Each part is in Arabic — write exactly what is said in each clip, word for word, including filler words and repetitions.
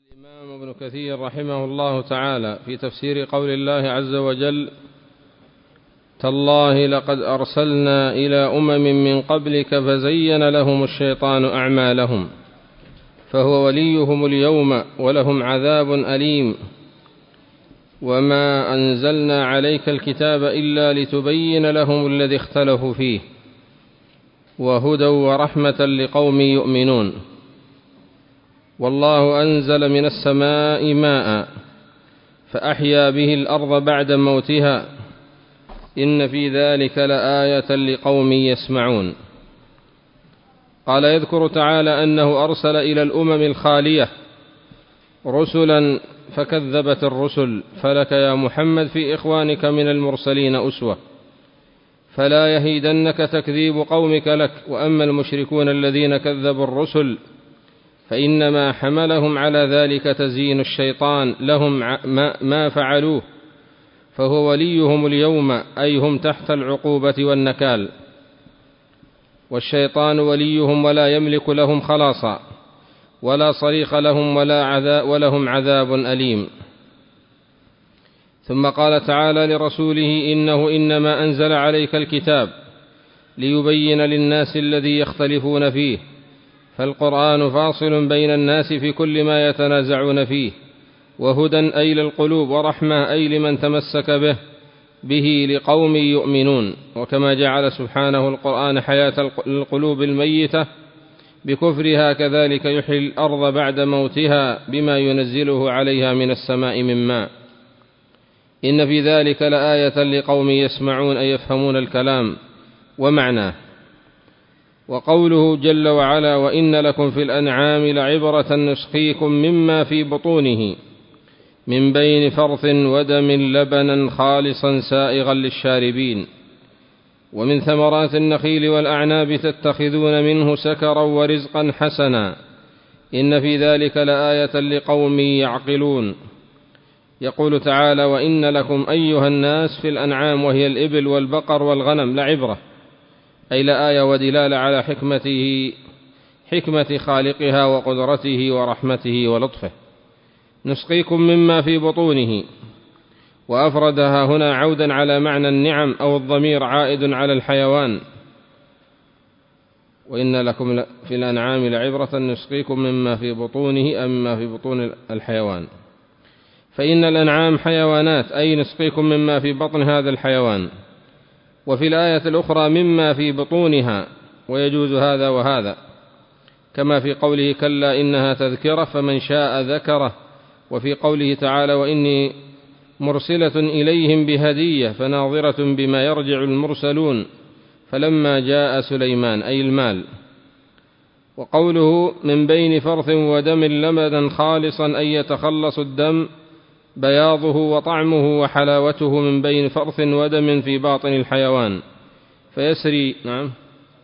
الإمام ابن كثير رحمه الله تعالى في تفسير قول الله عز وجل: تالله لقد أرسلنا إلى أمم من قبلك فزين لهم الشيطان أعمالهم فهو وليهم اليوم ولهم عذاب أليم، وما أنزلنا عليك الكتاب إلا لتبين لهم الذي اختلفوا فيه وهدى ورحمة لقوم يؤمنون. والله أنزل من السماء ماء فأحيا به الأرض بعد موتها إن في ذلك لآية لقوم يسمعون. قال يذكر تعالى أنه أرسل إلى الأمم الخالية رسلا فكذبت الرسل، فلك يا محمد في إخوانك من المرسلين أسوة، فلا يهيدنك تكذيب قومك لك. وأما المشركون الذين كذبوا الرسل فإنما حملهم على ذلك تزيين الشيطان لهم ما فعلوه، فهو وليهم اليوم، أي هم تحت العقوبة والنكال، والشيطان وليهم ولا يملك لهم خلاصا ولا صريخ لهم ولا عذاب ولهم عذاب أليم. ثم قال تعالى لرسوله: إنه إنما أنزل عليك الكتاب ليبين للناس الذي يختلفون فيه، فالقرآن فاصل بين الناس في كل ما يتنازعون فيه، وهدى أي للقلوب، ورحمة أي لمن تمسك به به لقوم يؤمنون. وكما جعل سبحانه القرآن حياة القلوب الميتة بكفرها، كذلك يحيي الأرض بعد موتها بما ينزله عليها من السماء من ماء. إن في ذلك لآية لقوم يسمعون، أي يفهمون الكلام ومعناه. وقوله جل وعلا: وإن لكم في الأنعام لعبرة نسقيكم مما في بطونه من بين فرث ودم لبنا خالصا سائغا للشاربين ومن ثمرات النخيل والأعناب تتخذون منه سكرا ورزقا حسنا إن في ذلك لآية لقوم يعقلون. يقول تعالى: وإن لكم أيها الناس في الأنعام، وهي الإبل والبقر والغنم، لعبرة، أي لآية ودلالة على حكمته حكمة خالقها وقدرته ورحمته ولطفه. نسقيكم مما في بطونه، وأفردها هنا عودا على معنى النعم، أو الضمير عائد على الحيوان. وإن لكم في الأنعام لعبرة نسقيكم مما في بطونه، أم مما في بطون الحيوان، فإن الأنعام حيوانات، أي نسقيكم مما في بطن هذا الحيوان. وفي الآية الأخرى مما في بطونها، ويجوز هذا وهذا، كما في قوله: كلا إنها تذكرة فمن شاء ذكره. وفي قوله تعالى: وإني مرسلة إليهم بهدية فناظرة بما يرجع المرسلون فلما جاء سليمان، أي المال. وقوله: من بين فرث ودم لبنا خالصا، أي يتخلص الدم بياضه وطعمه وحلاوته من بين فرث ودم في باطن الحيوان فيسري. نعم،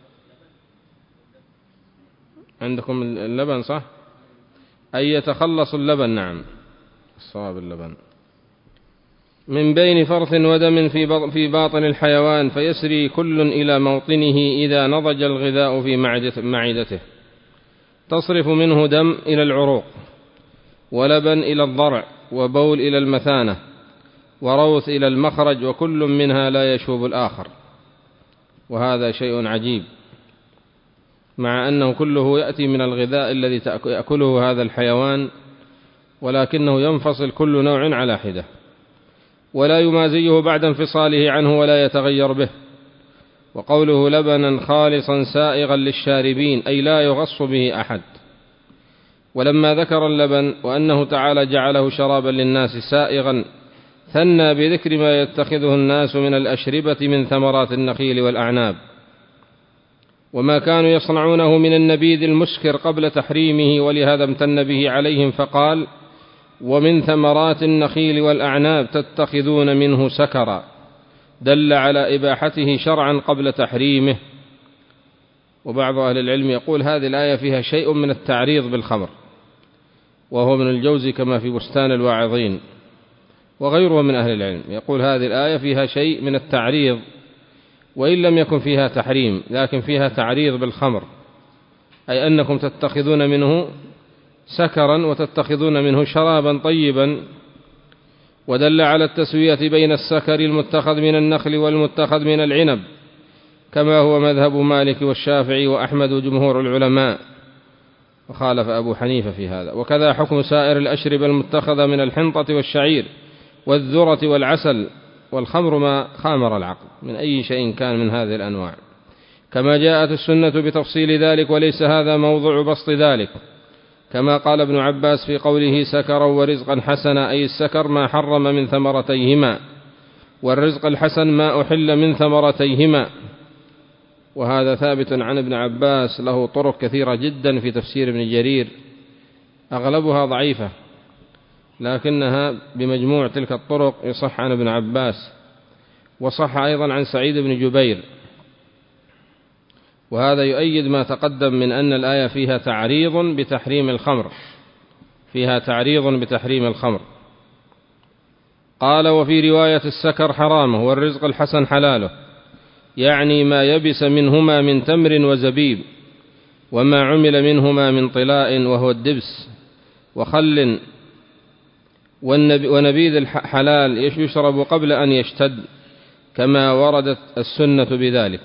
عندكم اللبن صح؟ أي يتخلص اللبن. نعم، الصواب اللبن. من بين فرث ودم في باطن الحيوان فيسري كل إلى موطنه إذا نضج الغذاء في معدته، تصرف منه دم إلى العروق، ولبن إلى الضرع، وبول إلى المثانة، وروث إلى المخرج، وكل منها لا يشوب الآخر. وهذا شيء عجيب، مع أنه كله يأتي من الغذاء الذي يأكله هذا الحيوان، ولكنه ينفصل كل نوع على حدة، ولا يمازيه بعد انفصاله عنه ولا يتغير به. وقوله لبنا خالصا سائغا للشاربين، أي لا يغص به أحد. ولما ذكر اللبن وأنه تعالى جعله شرابا للناس سائغا، ثنى بذكر ما يتخذه الناس من الأشربة من ثمرات النخيل والأعناب، وما كانوا يصنعونه من النبيذ المسكر قبل تحريمه، ولهذا امتن به عليهم فقال: ومن ثمرات النخيل والأعناب تتخذون منه سكرا، دل على إباحته شرعا قبل تحريمه. وبعض أهل العلم يقول هذه الآية فيها شيء من التعريض بالخمر، وهو من الجوزي كما في بستان الواعظين، وغيره من أهل العلم يقول هذه الآية فيها شيء من التعريض، وإن لم يكن فيها تحريم، لكن فيها تعريض بالخمر، أي أنكم تتخذون منه سكرا وتتخذون منه شرابا طيبا، ودل على التسوية بين السكر المتخذ من النخل والمتخذ من العنب، كما هو مذهب مالك والشافعي وأحمد وجمهور العلماء، وخالف أبو حنيفة في هذا. وكذا حكم سائر الأشربة المتخذة من الحنطة والشعير والذرة والعسل، والخمر ما خامر العقل من أي شيء كان من هذه الأنواع، كما جاءت السنة بتفصيل ذلك، وليس هذا موضع بسط ذلك، كما قال ابن عباس في قوله سكرا ورزقا حسنا، أي السكر ما حرم من ثمرتيهما، والرزق الحسن ما أحل من ثمرتيهما. وهذا ثابت عن ابن عباس، له طرق كثيرة جدا في تفسير ابن جرير، أغلبها ضعيفة، لكنها بمجموع تلك الطرق يصح عن ابن عباس، وصح أيضا عن سعيد بن جبير. وهذا يؤيد ما تقدم من أن الآية فيها تعريض بتحريم الخمر، فيها تعريض بتحريم الخمر. قال: وفي رواية السكر حرامه والرزق الحسن حلاله، يعني ما يبس منهما من تمر وزبيب، وما عمل منهما من طلاء وهو الدبس وخل، ونبيذ الحلال يشرب قبل أن يشتد، كما وردت السنة بذلك.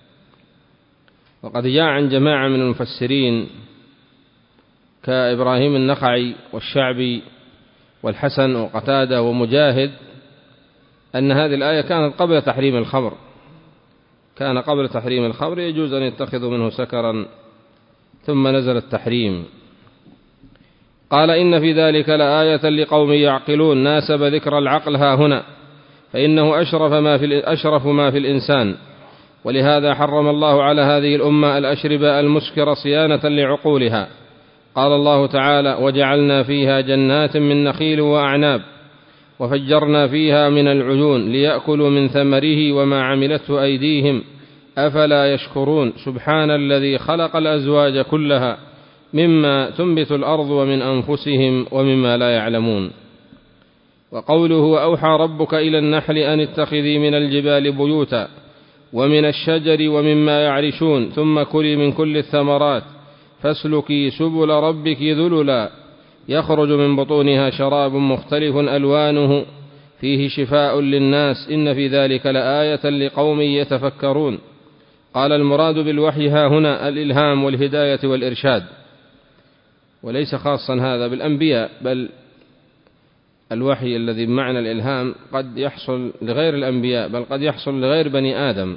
وقد جاء عن جماعة من المفسرين كإبراهيم النخعي والشعبي والحسن وقتادة ومجاهد أن هذه الآية كانت قبل تحريم الخمر، كان قبل تحريم الخمر يجوز أن يتخذوا منه سكرا، ثم نزل التحريم. قال: إن في ذلك لآية لقوم يعقلون، ناسب ذكر العقل ها هنا، فإنه أشرف ما في, أشرف ما في الإنسان، ولهذا حرم الله على هذه الأمة الأشربة المسكر صيانة لعقولها. قال الله تعالى: وجعلنا فيها جنات من نخيل وأعناب وفجرنا فيها من العيون ليأكلوا من ثمره وما عملته أيديهم أفلا يشكرون. سبحان الذي خلق الأزواج كلها مما تنبت الأرض ومن أنفسهم ومما لا يعلمون. وقوله: وأوحى ربك إلى النحل أن اتخذي من الجبال بيوتا ومن الشجر ومما يعرشون ثم كلي من كل الثمرات فاسلكي سبل ربك ذللا يخرج من بطونها شراب مختلف ألوانه فيه شفاء للناس إن في ذلك لآية لقوم يتفكرون. قال: المراد بالوحي ها هنا الإلهام والهداية والإرشاد، وليس خاصا هذا بالأنبياء، بل الوحي الذي بمعنى الإلهام قد يحصل لغير الأنبياء، بل قد يحصل لغير بني آدم.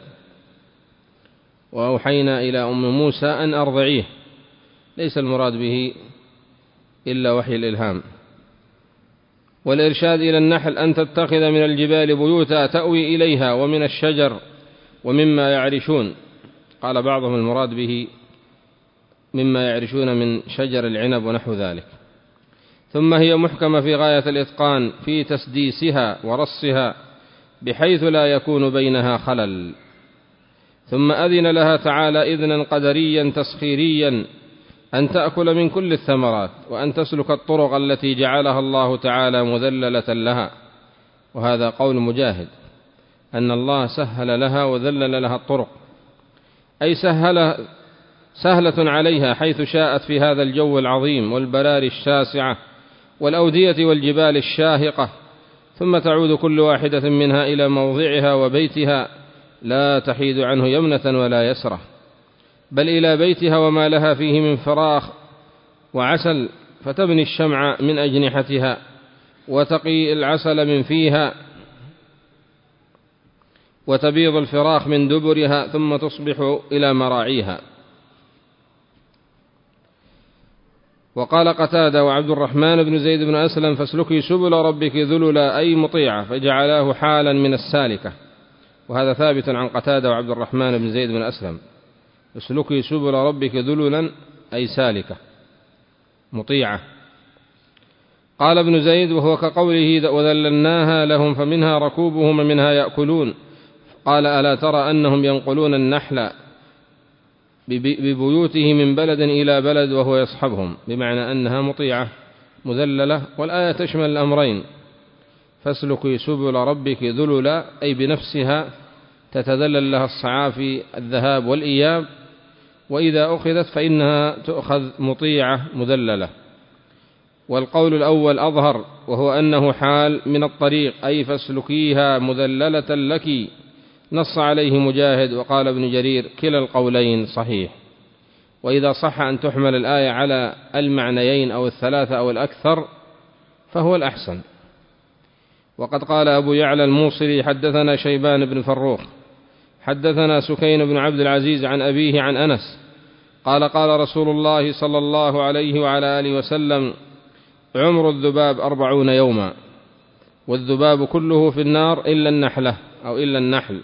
وأوحينا إلى أم موسى أن أرضعيه، ليس المراد به إلا وحي الإلهام. والإرشاد إلى النحل أن تتخذ من الجبال بيوتا تأوي إليها ومن الشجر ومما يعرشون. قال بعضهم المراد به مما يعرشون من شجر العنب ونحو ذلك. ثم هي محكمة في غاية الإتقان في تسديسها ورصها بحيث لا يكون بينها خلل. ثم أذن لها تعالى إذنا قدريا تسخيريا أن تأكل من كل الثمرات، وأن تسلك الطرق التي جعلها الله تعالى مذللة لها. وهذا قول مجاهد، أن الله سهل لها وذلل لها الطرق، أي سهل سهلة عليها حيث شاءت في هذا الجو العظيم والبراري الشاسعة والأودية والجبال الشاهقة، ثم تعود كل واحدة منها إلى موضعها وبيتها لا تحيد عنه يمنة ولا يسرة، بل إلى بيتها وما لها فيه من فراخ وعسل، فتبني الشمع من أجنحتها وتقي العسل من فيها وتبيض الفراخ من دبرها، ثم تصبح إلى مراعيها. وقال قتادة وعبد الرحمن بن زيد بن أسلم: فاسلكي سبل ربك ذللا، أي مطيعة، فجعلاه حالا من السالكة. وهذا ثابت عن قتادة وعبد الرحمن بن زيد بن أسلم: اسلكي سبل ربك ذللا، أي سالكة مطيعة. قال ابن زيد: وهو كقوله: وذللناها لهم فمنها ركوبهم ومنها يأكلون. قال: ألا ترى أنهم ينقلون النحل ببيوته من بلد إلى بلد وهو يصحبهم، بمعنى أنها مطيعة مذللة. والآية تشمل الأمرين: فاسلكي سبل ربك ذللا، أي بنفسها تتذلل لها الصعافي الذهاب والإياب، وإذا أخذت فإنها تؤخذ مطيعة مذللة. والقول الأول أظهر، وهو أنه حال من الطريق، أي فاسلكيها مذللة لك، نص عليه مجاهد. وقال ابن جرير: كلا القولين صحيح. وإذا صح أن تحمل الآية على المعنيين أو الثلاثة أو الأكثر فهو الأحسن. وقد قال أبو يعلى الموصلي: حدثنا شيبان بن فروخ حدثنا سكين بن عبد العزيز عن أبيه عن أنس قال: قال رسول الله صلى الله عليه وعلى آله وسلم: عمر الذباب أربعون يوما، والذباب كله في النار إلا النحلة أو إلا النحل.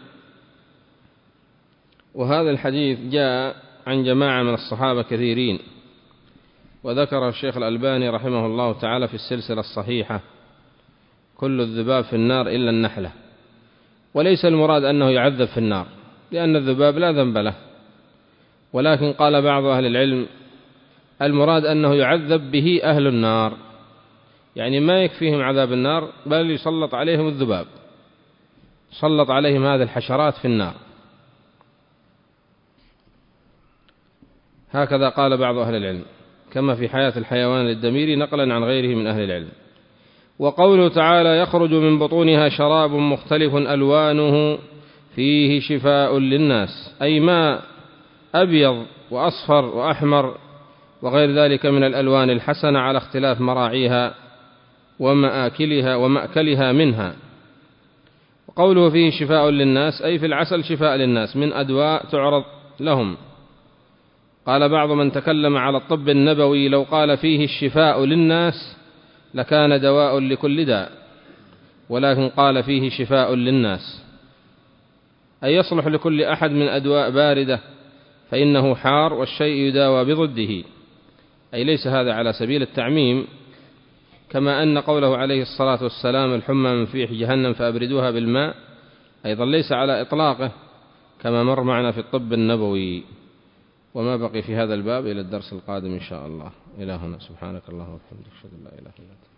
وهذا الحديث جاء عن جماعة من الصحابة كثيرين، وذكر الشيخ الألباني رحمه الله تعالى في السلسلة الصحيحة: كل الذباب في النار إلا النحلة. وليس المراد أنه يعذب في النار، لأن الذباب لا ذنب له، ولكن قال بعض أهل العلم: المراد أنه يعذب به أهل النار، يعني ما يكفيهم عذاب النار، بل يسلط عليهم الذباب، سلط عليهم هذه الحشرات في النار. هكذا قال بعض أهل العلم، كما في حياة الحيوان للدميري نقلا عن غيره من أهل العلم. وقوله تعالى: يخرج من بطونها شراب مختلف ألوانه فيه شفاء للناس، أي ماء أبيض وأصفر وأحمر وغير ذلك من الألوان الحسنة على اختلاف مراعيها ومآكلها ومأكلها منها. وقوله فيه شفاء للناس، أي في العسل شفاء للناس من أدواء تعرض لهم. قال بعض من تكلم على الطب النبوي: لو قال فيه الشفاء للناس لكان دواء لكل داء، ولكن قال فيه شفاء للناس، أي يصلح لكل أحد من أدواء باردة، فإنه حار والشيء يداوى بضده، أي ليس هذا على سبيل التعميم، كما أن قوله عليه الصلاة والسلام: الحمى من فيح جهنم فأبردوها بالماء، أيضا ليس على إطلاقه، كما مر معنا في الطب النبوي. وما بقي في هذا الباب إلى الدرس القادم إن شاء الله. إلى هنا، سبحانك اللهم وبحمدك، أشهد أن لا إله إلا أنت.